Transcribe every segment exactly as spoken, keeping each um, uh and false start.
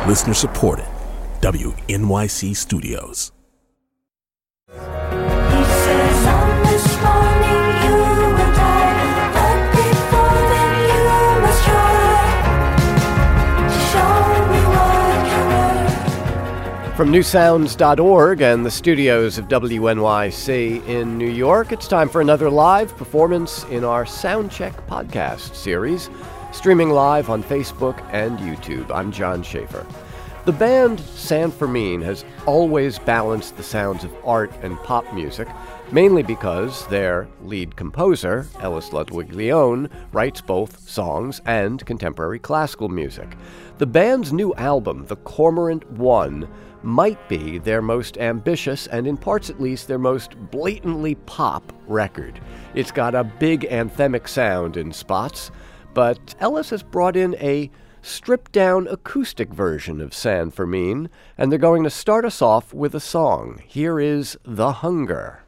Listener supported. W N Y C Studios. He says on this morning you will die, but before then you must try to show me what you're worth. From new sounds dot org and the studios of W N Y C in New York, it's time for another live performance in our Soundcheck podcast series, streaming live on Facebook and YouTube. I'm John Schaefer. The band San Fermin has always balanced the sounds of art and pop music, mainly because their lead composer, Ellis Ludwig-Lyon, writes both songs and contemporary classical music. The band's new album, The Cormorant One, might be their most ambitious and, in parts at least, their most blatantly pop record. It's got a big anthemic sound in spots, but Ellis has brought in a stripped-down acoustic version of San Fermin, and they're going to start us off with a song. Here is The Hunger.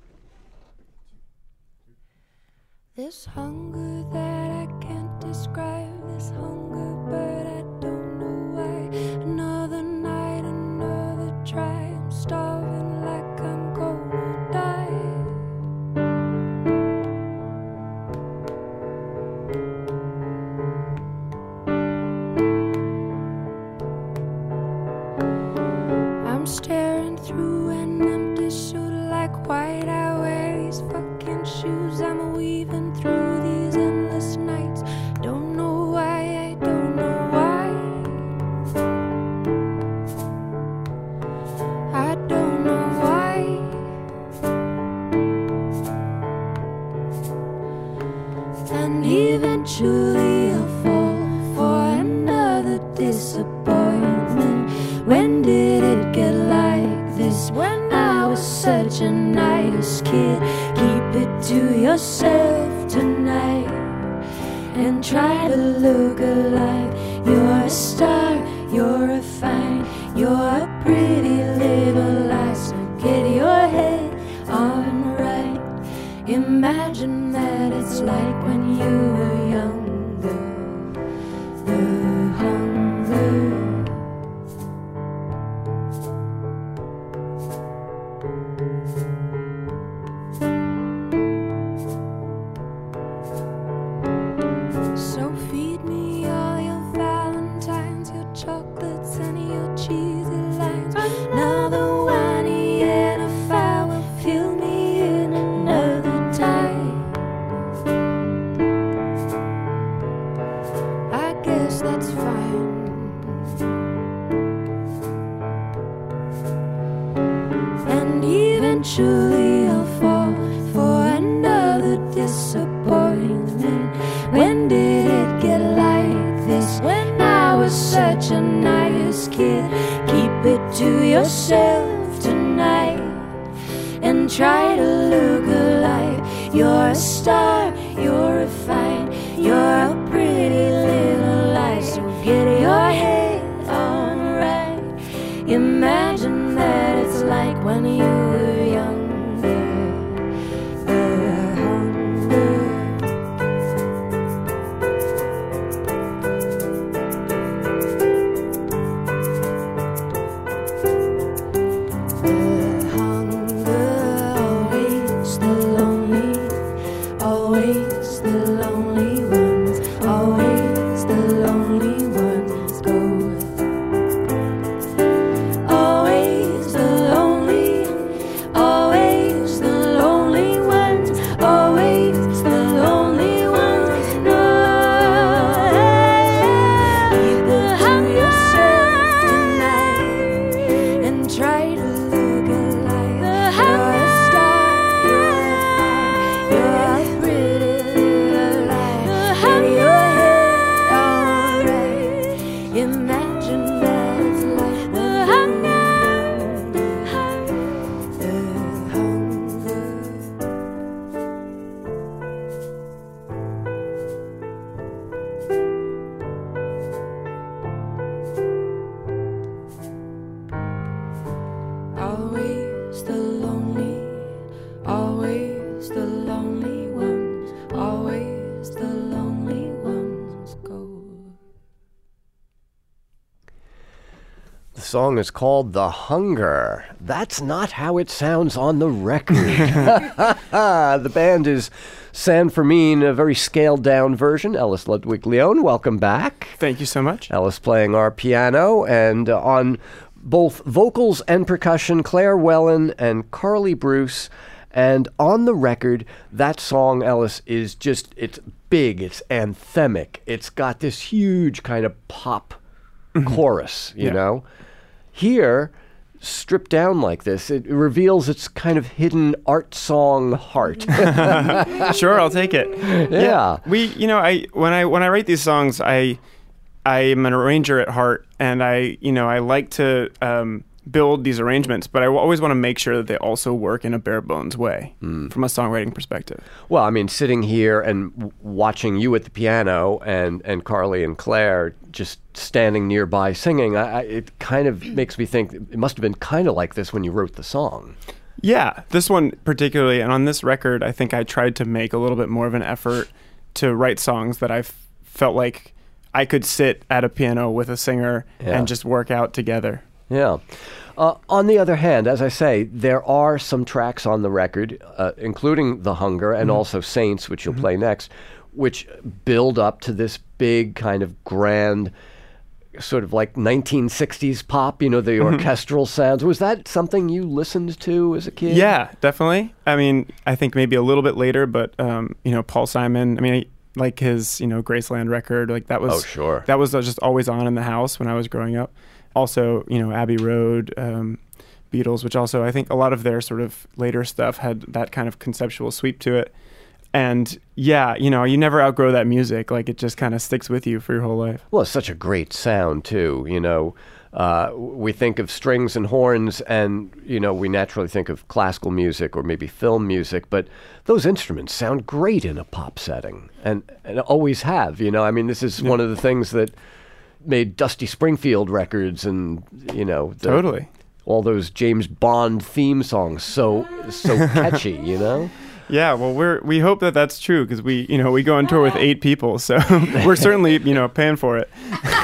This hunger that I can't describe, this hunger, but I don't know why. Another night, another try, I'm starving like I'm gonna die. I'm staring through an empty suit like white. I wear these fucking shoes. I'm weaving through these endless nights. Don't know why, I don't know why. I don't know why. And eventually I'll fall for another disappointment. When did it get like this? When I was such a nice kid. Keep it to yourself tonight and try to look alive. You're a star, you're a fine, you're a pretty little lie. So get your head on right. Imagine that it's like when you were younger. The hunger. So feed me all your valentines, your chocolates and your cheesy lines. Another whiny and a fire will fill me in another time. I guess that's fine. And eventually I'll fall for another disappointment. When did it get like this? When I was such a nice kid. Keep it to yourself tonight and try to look alive. You're a star, you're a fine, you're a pretty little lie. So get your head on right. Imagine that it's like when you were younger. The hunger. The hunger, always the lonely, always the lonely ones, always the lonely ones go. Always the lonely, song is called The Hunger. That's not how it sounds on the record. The band is San Fermin, a very scaled-down version. Ellis Ludwig-Leone, welcome back. Thank you so much. Ellis playing our piano, and uh, on both vocals and percussion, Claire Wellen and Carly Bruce. And on the record, that song, Ellis, is just, it's big, it's anthemic. It's got this huge kind of pop chorus, you Yeah. know? Here, stripped down like this, it reveals its kind of hidden art song heart. Sure, I'll take it. Yeah. We, you know, I when I when I write these songs, I I'm an arranger at heart, and I, you know, I like to um, build these arrangements, but I always want to make sure that they also work in a bare bones way Mm. from a songwriting perspective. Well, I mean, sitting here and w- watching you at the piano and, and Carly and Claire just standing nearby singing, I, I, it kind of makes me think it must have been kind of like this when you wrote the song. Yeah, this one particularly, and on this record, I think I tried to make a little bit more of an effort to write songs that I f- felt like I could sit at a piano with a singer Yeah. and just work out together. Yeah. Uh, on the other hand, as I say, there are some tracks on the record, uh, including The Hunger and Mm-hmm. also Saints, which you'll play next, which build up to this big kind of grand sort of like nineteen sixties pop, you know, the Mm-hmm. orchestral sounds. Was that something you listened to as a kid? Yeah, definitely. I mean, I think maybe a little bit later, but um, you know, Paul Simon. I mean, I, like his, you know, Graceland record, like that was. Oh, sure. That was just always on in the house when I was growing up. Also, you know, Abbey Road, um, Beatles, which also I think a lot of their sort of later stuff had that kind of conceptual sweep to it. And yeah, you know, you never outgrow that music. Like it just kind of sticks with you for your whole life. Well, it's such a great sound, too. You know, uh, we think of strings and horns and, you know, we naturally think of classical music or maybe film music, but those instruments sound great in a pop setting and, and always have, you know. I mean, this is Yeah. one of the things that made Dusty Springfield records and, you know, the, Totally. all those James Bond theme songs so so catchy, you know? Yeah, well, we're we hope that that's true because we, you know, we go on tour with eight people, so we're certainly, you know, paying for it.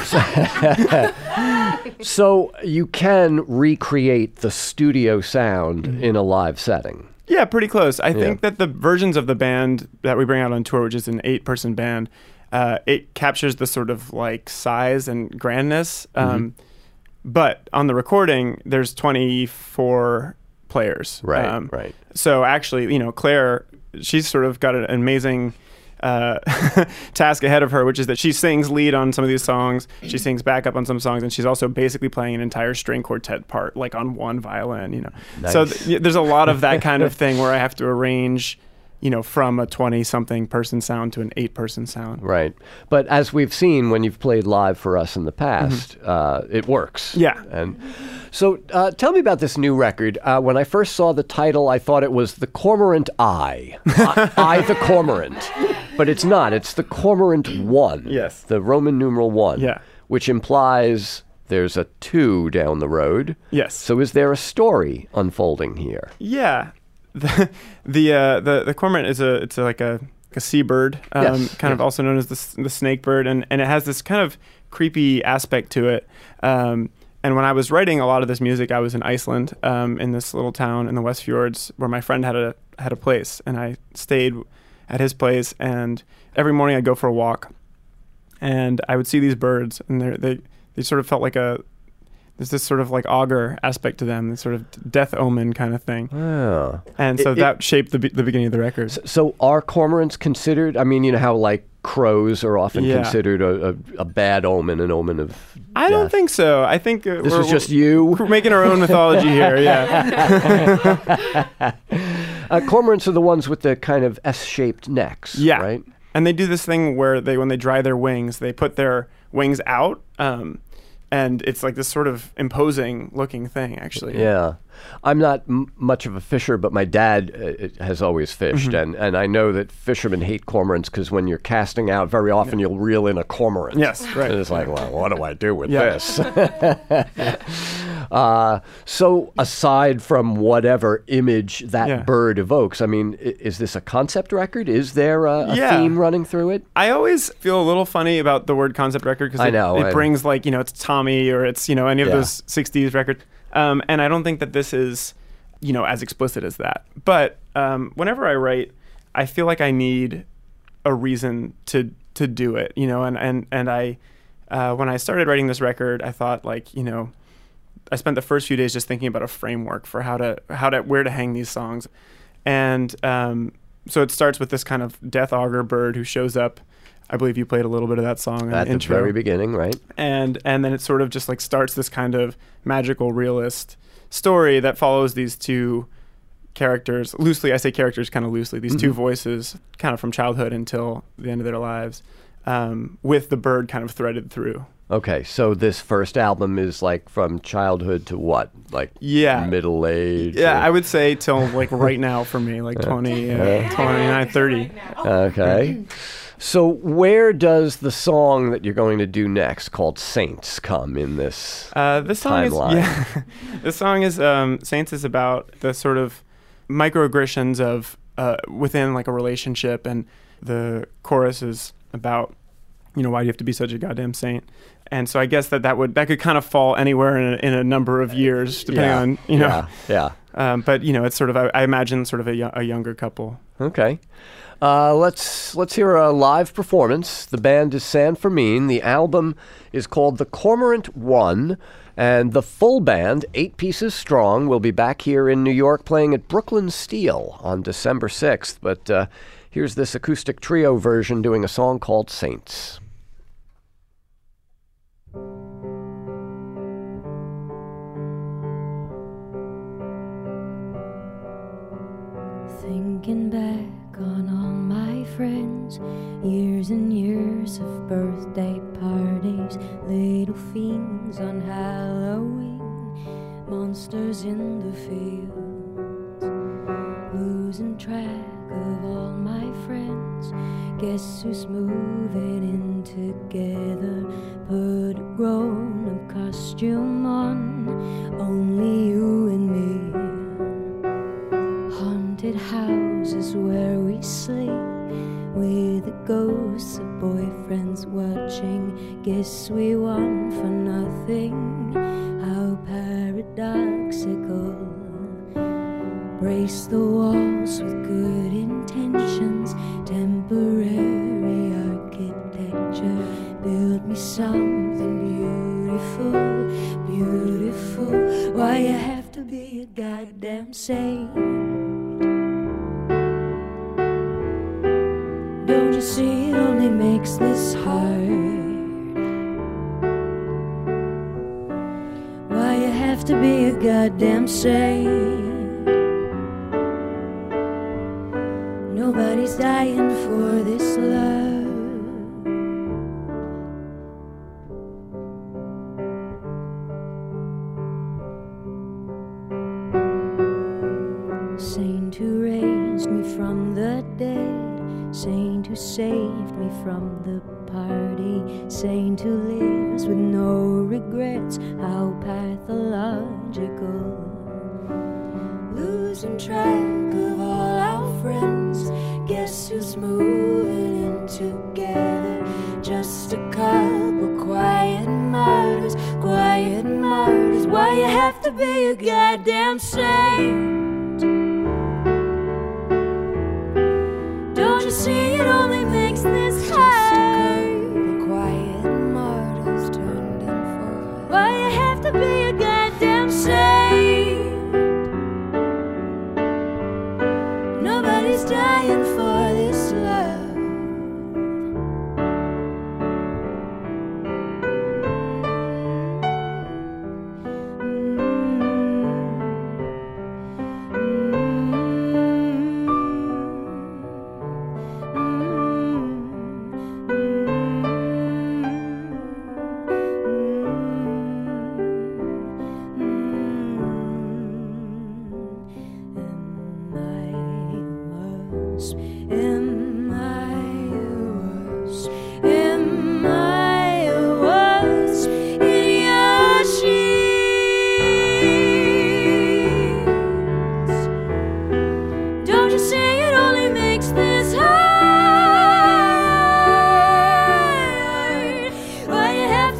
So you can recreate the studio sound Mm-hmm. in a live setting. Yeah, pretty close. I Yeah. think that the versions of the band that we bring out on tour, which is an eight-person band, uh, it captures the sort of like size and grandness. Um, but on the recording, there's twenty-four players. Right, Um, right. So actually, you know, Claire, she's sort of got an amazing uh, task ahead of her, which is that she sings lead on some of these songs, she sings backup on some songs, and she's also basically playing an entire string quartet part, like on one violin, you know. So Nice. th- there's a lot of that kind of thing where I have to arrange, you know, from a twenty-something person sound to an eight-person sound. Right. But as we've seen when you've played live for us in the past, uh, it works. Mm-hmm. Yeah. And so uh, tell me about this new record. Uh, when I first saw the title, I thought it was The Cormorant Eye. I, I the Cormorant. But it's not. It's The Cormorant One. Yes. The Roman numeral one. Yeah. Which implies there's a two down the road. Yes. So is there a story unfolding here? Yeah, the the uh, the the cormorant is a it's a, like a, a seabird, um, Yes, kind of yes. also known as the s- the snake bird, and and it has this kind of creepy aspect to it. Um, and when I was writing a lot of this music, I was in Iceland, um, in this little town in the West Fjords, where my friend had a had a place, and I stayed at his place, and every morning I'd go for a walk, and I would see these birds, and they they they sort of felt like a there's this sort of like augur aspect to them, this sort of death omen kind of thing. Oh. And so It- it- that shaped the be- the beginning of the record. So are cormorants considered, I mean, you know how like crows are often Yeah. considered a, a, a bad omen, an omen of I don't death. think so. I think uh, This we're, was just you? we're making our own mythology here. Yeah, Uh, cormorants are the ones with the kind of S-shaped necks, yeah. right? And they do this thing where they, when they dry their wings, they put their wings out, um, and it's like this sort of imposing looking thing, actually. Yeah. I'm not m- much of a fisher, but my dad uh, has always fished, Mm-hmm. and, and I know that fishermen hate cormorants because when you're casting out, very often you'll reel in a cormorant. Yes, right. And it's like, well, what do I do with Yeah. this? Uh, so aside from whatever image that Yeah. bird evokes, I mean, i- is this a concept record? Is there a, a Yeah. theme running through it? I always feel a little funny about the word concept record because I it, know, it I- brings like, you know, it's Tommy or it's, you know, any of Yeah. those sixties records. Um, and I don't think that this is, you know, as explicit as that. But um, whenever I write, I feel like I need a reason to to do it, you know, and, and, and I, uh, when I started writing this record, I thought like, you know, I spent the first few days just thinking about a framework for how to, how to, where to hang these songs. And um, so it starts with this kind of death augur bird who shows up. I believe you played a little bit of that song in At the the intro. very beginning, right? and and then it sort of just like starts this kind of magical realist story that follows these two characters loosely. I say characters kind of loosely, these two voices kind of from childhood until the end of their lives, um, with the bird kind of threaded through. Okay, so this first album is like from childhood to what? Like Yeah. middle age? Yeah, or- I would say till like right now for me, like twenty, uh, twenty-nine, thirty. Okay. So where does the song that you're going to do next, called Saints, come in this? Uh, this song timeline? is yeah. This song is um, Saints is about the sort of microaggressions of uh, within like a relationship, and the chorus is about, you know, why do you have to be such a goddamn saint? And so I guess that that would that could kind of fall anywhere in a, in a number of years, depending Yeah, on you know. Yeah, yeah. Um, but you know, it's sort of I, I imagine sort of a, yo- a younger couple. Okay. Uh, let's let's hear a live performance. The band is San Fermin. The album is called The Cormorant One, and the full band, eight pieces strong, will be back here in New York playing at Brooklyn Steel on December sixth. But uh, here's this acoustic trio version doing a song called Saints. Thinking back on all my friends, years and years of birthday parties, little fiends on Halloween, monsters in the fields, losing track of all my friends. Guess who's moving in together? Put a grown-up costume on, only you and me. Haunted houses where we sleep, with the ghosts of boyfriends watching. Guess we won for nothing. How paradoxical. Brace the walls with good intentions. Temporary architecture. Build me something beautiful, beautiful. Why you have to be a goddamn saint? Don't you see it only makes this hard? Why you have to be a goddamn saint? Nobody's dying for this love. Saint who raised me from the dead, saint who saved me from the party, saint who lives with no regrets. How pathological. Losing track of all our friends. Guess who's moving in together? Just a couple quiet martyrs, quiet martyrs. Why you have to be a goddamn saint? Don't you see it only makes this hard? The quiet martyrs turned in for. Why you have to be a goddamn saint? Nobody's dying for this love. Mm-hmm.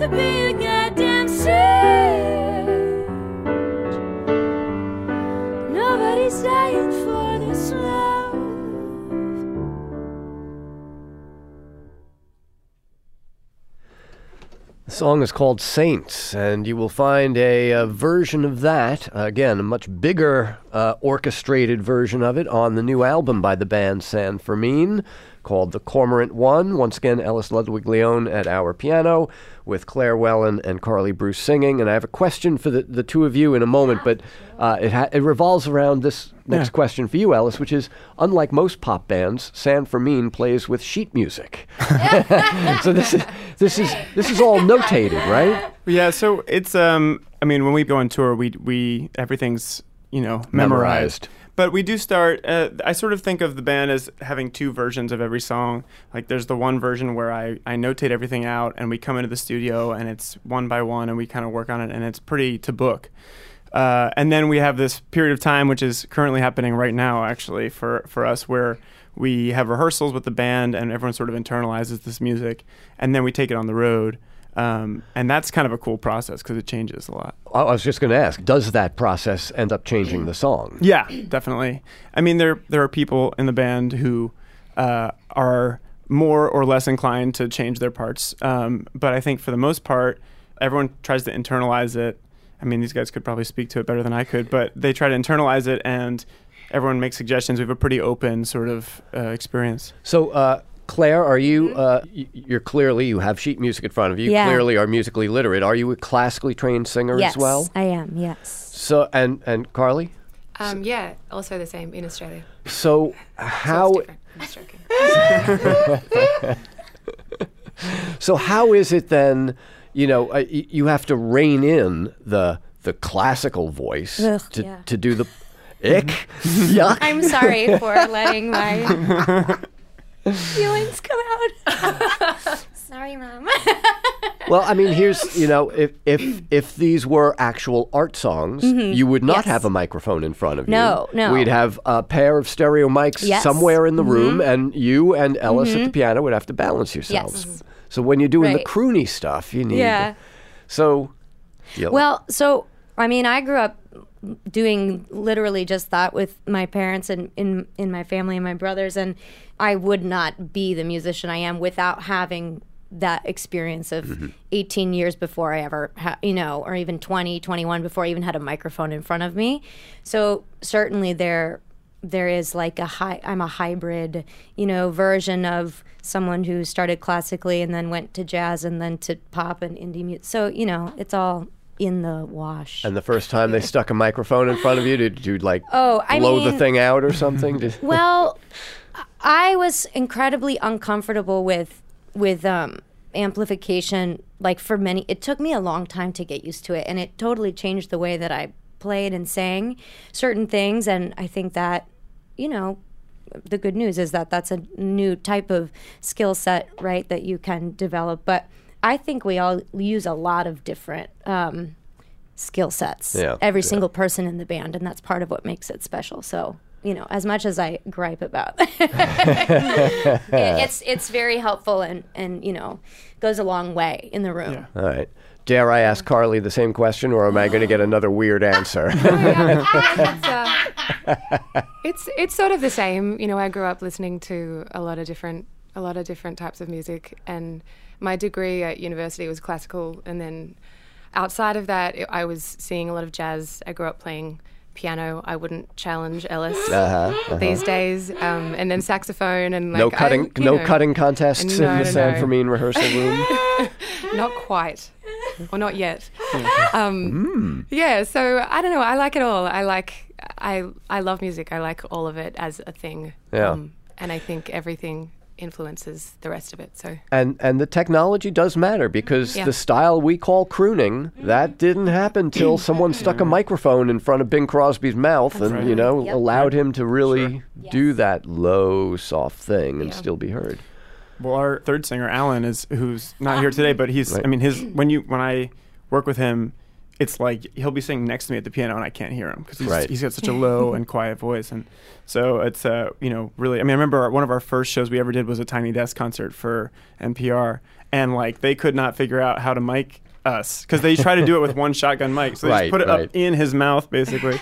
to be a goddamn cinch. Nobody's dying for this love. The song is called Saints, and you will find a, a version of that, uh, again, a much bigger uh, orchestrated version of it on the new album by the band San Fermin called The Cormorant One. Once again, Ellis Ludwig-Leone at our piano with Claire Wellen and Carly Bruce singing. And I have a question for the, the two of you in a moment, but uh, it, ha- it revolves around this next Yeah. question for you, Ellis, which is, unlike most pop bands, San Fermin plays with sheet music. So this is this is this is all notated, right? Yeah, so it's um I mean when we go on tour we we everything's, you know, memorized. Memorized. But we do start uh, I sort of think of the band as having two versions of every song. Like there's the one version where I I notate everything out and we come into the studio and it's one by one and we kind of work on it and it's pretty to book. Uh, and then we have this period of time, which is currently happening right now, actually, for, for us, where we have rehearsals with the band and everyone sort of internalizes this music, and then we take it on the road. Um, and that's kind of a cool process because it changes a lot. I was just going to ask, does that process end up changing the song? Yeah, definitely. I mean, there there are people in the band who uh, are more or less inclined to change their parts. Um, but I think for the most part, everyone tries to internalize it. I mean, these guys could probably speak to it better than I could, but they try to internalize it and everyone makes suggestions. We have a pretty open sort of uh, experience. So, uh, Claire, are you, uh, y- you're clearly, you have sheet music in front of you, Yeah. clearly are musically literate. Are you a classically trained singer Yes, as well? I am, yes. So, and, and Carly? Um, yeah, also the same in Australia. So, So how, it's different. I'm joking. so how is it then, you know, uh, y- you have to rein in the the classical voice Ugh, to, yeah. to do the ick, yuck. I'm sorry for letting my feelings come out. Sorry, Mom. Well, I mean, here's, you know, if if if these were actual art songs, you would not Yes. have a microphone in front of No, you. no. We'd have a pair of stereo mics Yes. somewhere in the room, and you and Ellis at the piano would have to balance yourselves. Yes. So when you're doing the Right. croony stuff, you need. Yeah. So. Yeah. Well, so, I mean, I grew up doing literally just that with my parents and in, in my family and my brothers, and I would not be the musician I am without having that experience of eighteen years before I ever, ha- you know, or even twenty, twenty-one before I even had a microphone in front of me. So certainly there, there is like a high, I'm a hybrid, you know, version of someone who started classically and then went to jazz and then to pop and indie music. So, you know, it's all in the wash. And the first time they stuck a microphone in front of you, did you like Oh, I blow the mean- thing out or something? Did- Well, I was incredibly uncomfortable with with um, amplification. Like for many, it took me a long time to get used to it, and it totally changed the way that I played and sang certain things. And I think that, you know, the good news is that that's a new type of skill set, right, that you can develop. But I think we all use a lot of different um, skill sets. Yeah, Every yeah. single person in the band, and that's part of what makes it special. So, you know, as much as I gripe about it, it's it's very helpful and, and, you know, goes a long way in the room. Yeah. All right. Dare I ask Carly the same question, or am I going to get another weird answer? it's, uh, it's it's sort of the same. You know, I grew up listening to a lot of different a lot of different types of music, and my degree at university was classical, and then outside of that, it, I was seeing a lot of jazz. I grew up playing piano. I wouldn't challenge Ellis Uh-huh, uh-huh. these days, um, and then saxophone and like no I- cutting, you no know, cutting contests No, in the no, San no. Fermin rehearsal room. Not quite, or not yet. Um, Yeah, so I don't know. I like it all. I like. I I love music. I like all of it as a thing. Yeah. and I think everything influences the rest of it. So And and the technology does matter, because Yeah. the style we call crooning, that didn't happen till someone stuck a microphone in front of Bing Crosby's mouth and, right. you know, Yep. allowed him to really Sure. do Yes. that low, soft thing and Yeah. still be heard. Well, our third singer, Alan, is who's not here today, but he's. Right. I mean, his when you when I work with him, it's like he'll be singing next to me at the piano and I can't hear him because he's, Right. he's got such a low and quiet voice, and so it's uh you know really. I mean, I remember one of our first shows we ever did was a Tiny Desk concert for N P R, and like they could not figure out how to mic us because they try to do it with one shotgun mic, so they Right, just put it right. up in his mouth basically.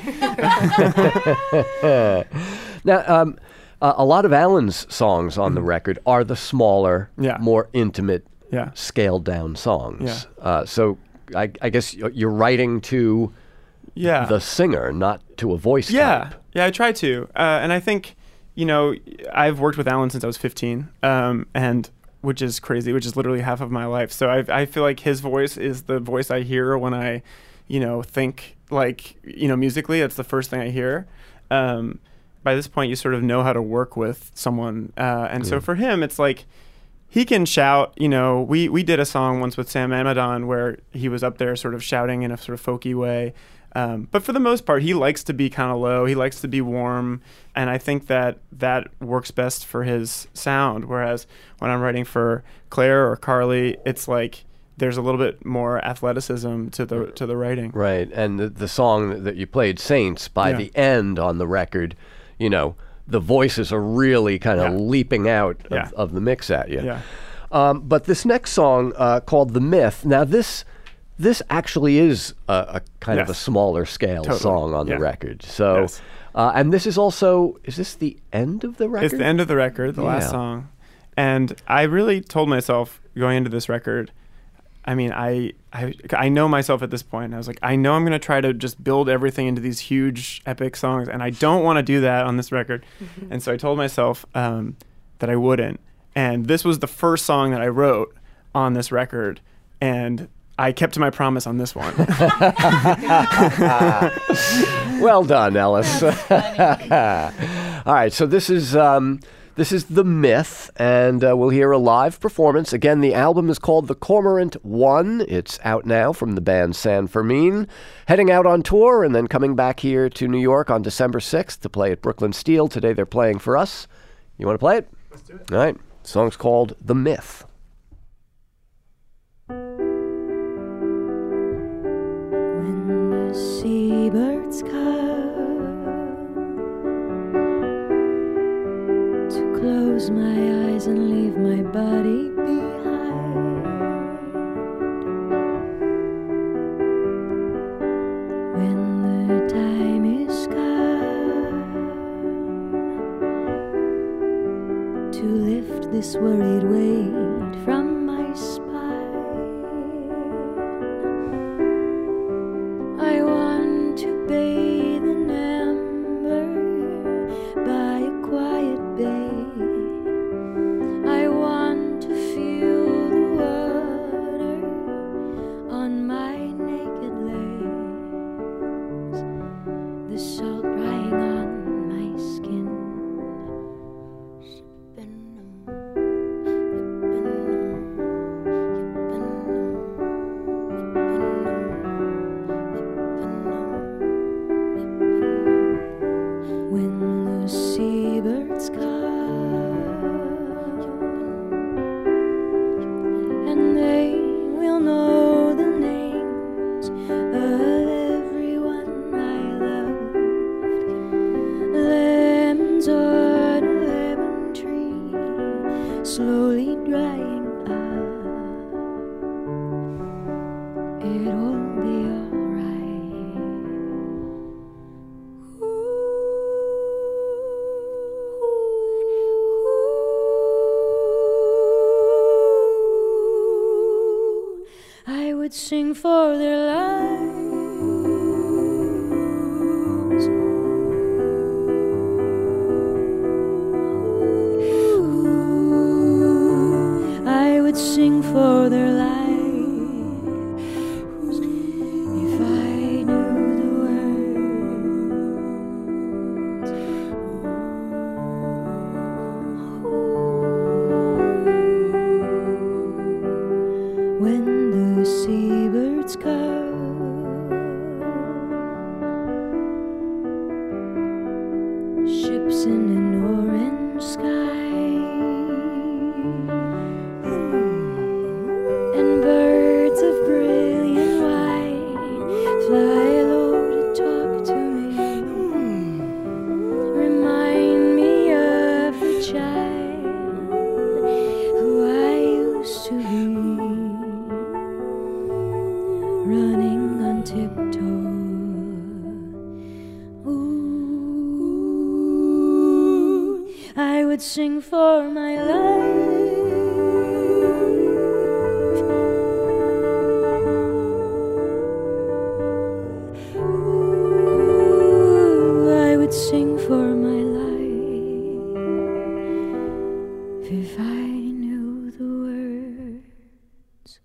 Now, um, uh, a lot of Alan's songs on the record are the smaller, Yeah. more intimate, Yeah. scaled down songs. Yeah. Uh, so I, I guess you're you're writing to Yeah. the singer, not to a voice Yeah, type. yeah, I try to, uh, and I think, you know, I've worked with Alan since I was fifteen, um, and which is crazy, which is literally half of my life. So I, I feel like his voice is the voice I hear when I, you know, think like, you know, musically. It's the first thing I hear. Um, by this point, you sort of know how to work with someone, uh, and so for him, it's like. He can shout, you know, we, we did a song once with Sam Amadon where he was up there sort of shouting in a sort of folky way. Um, but for the most part, he likes to be kind of low. He likes to be warm. And I think that that works best for his sound. Whereas when I'm writing for Claire or Carly, it's like there's a little bit more athleticism to the to the writing. Right. And the, the song that you played, Saints, by Yeah. the end on the record, you know, the voices are really kind of Yeah. leaping out of, Yeah. of the mix at you. Yeah. Um, but this next song uh, called "The Myth," now this this actually is a, a kind of a Yes. smaller scale Totally. song on Yeah. the record. So, Yes. uh, and this is also is this the end of the record? It's the end of the record, the Yeah. last song. And I really told myself going into this record, I mean, I, I I know myself at this point. I was like, I know I'm going to try to just build everything into these huge epic songs, and I don't want to do that on this record. And so I told myself um, that I wouldn't. And this was the first song that I wrote on this record, and I kept to my promise on this one. Well done, Ellis. All right, so this is um, this is The Myth, and uh, we'll hear a live performance. Again, the album is called The Cormorant One. It's out now from the band San Fermin. Heading out on tour and then coming back here to New York on December sixth to play at Brooklyn Steel. Today they're playing for us. You want to play it? Let's do it. All right. The song's called The Myth. When the seabirds come to close my eyes and leave my body behind, when the time is come to lift this worried weight from my spine, I want to bathe in amber by a quiet bay. I want to feel the water on my naked legs, the salt drying on my skin. When the seabirds come, and they will know the names of everyone I loved. Lemons on a lemon tree, slowly drying up. It'll be alright. I would sing for their lives. I would sing for their lives if I knew the words. When the seabirds come, ships in an orange sky, and birds of brilliant white fly low to talk to me, remind me of the child who I used to be. would sing for my life. Ooh, I would sing for my life if I knew the words.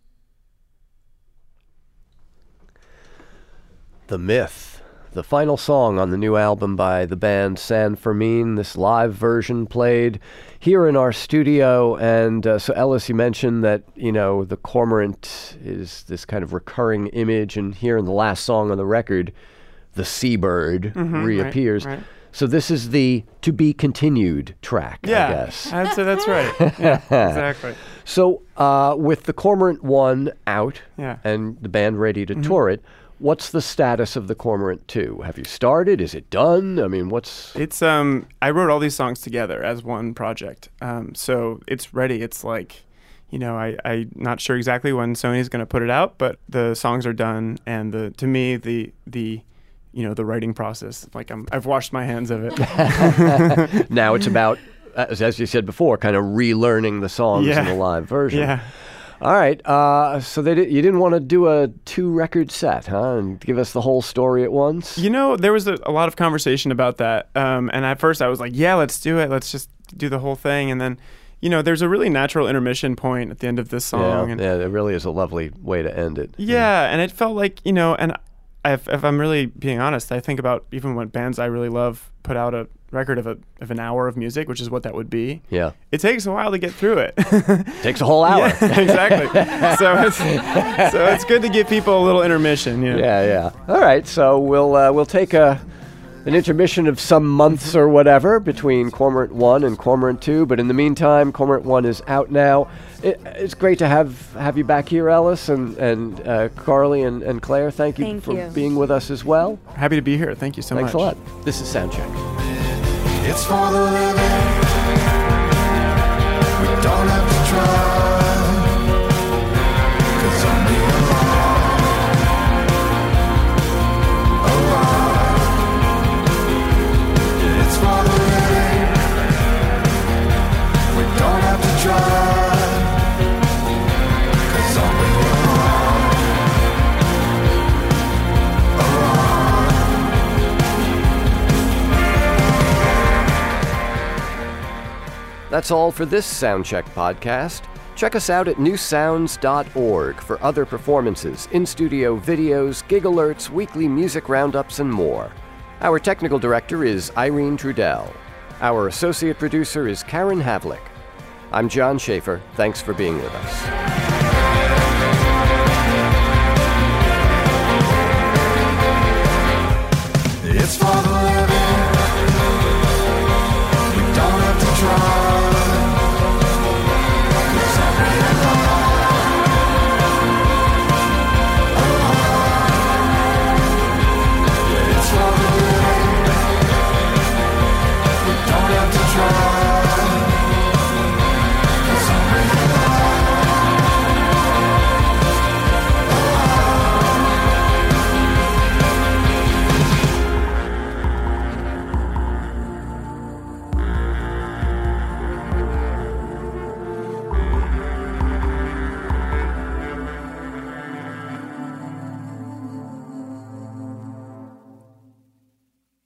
The Myth, the final song on the new album by the band San Fermin, this live version played here in our studio. And uh, so, Ellis, you mentioned that, you know, the cormorant is this kind of recurring image, and here in the last song on the record, the seabird Mhm, reappears. right, right. So this is the to be continued track, Yeah, I guess. I'd say that's right. Yeah, exactly. So uh, with the Cormorant one out Yeah. and the band ready to tour it, what's the status of the Cormorant two? Have you started? Is it done? I mean, what's... It's um I wrote all these songs together as one project. Um so it's ready. It's like, you know, I I'm not sure exactly when Sony's going to put it out, but the songs are done, and the to me the the you know, the writing process, like I'm I've washed my hands of it. Now it's about, as, as you said before, kind of relearning the songs Yeah. in the live version. Yeah. All right. Uh, so they di- you didn't want to do a two-record set, huh? And give us the whole story at once? You know, there was a, a lot of conversation about that. Um, and at first I was like, yeah, let's do it. Let's just do the whole thing. And then, you know, there's a really natural intermission point at the end of this song. Yeah, and yeah, it really is a lovely way to end it. Yeah, and it felt like, you know, and if, if I'm really being honest, I think about even when bands I really love put out a record of a of an hour of music, which is what that would be. Yeah. It takes a while to get through it. Takes a whole hour. Yeah, exactly. so it's so it's good to give people a little intermission. You know? Yeah, yeah. All right, so we'll uh, we'll take a an intermission of some months or whatever between Cormorant one and Cormorant two, but in the meantime, Cormorant one is out now. It, it's great to have have you back here, Ellis, and and uh, Carly and, and Claire. Thank you Thank for you. being with us as well. Happy to be here. Thank you so Thanks much. a lot. This is Soundcheck. It's for the living. We don't have to try. 'Cause only alive, alive. It's for the living. We don't have to try. 'Cause only alive, alive. That's all for this Soundcheck podcast. Check us out at new sounds dot org for other performances, in-studio videos, gig alerts, weekly music roundups, and more. Our technical director is Irene Trudell. Our associate producer is Karen Havlick. I'm John Schaefer. Thanks for being with us.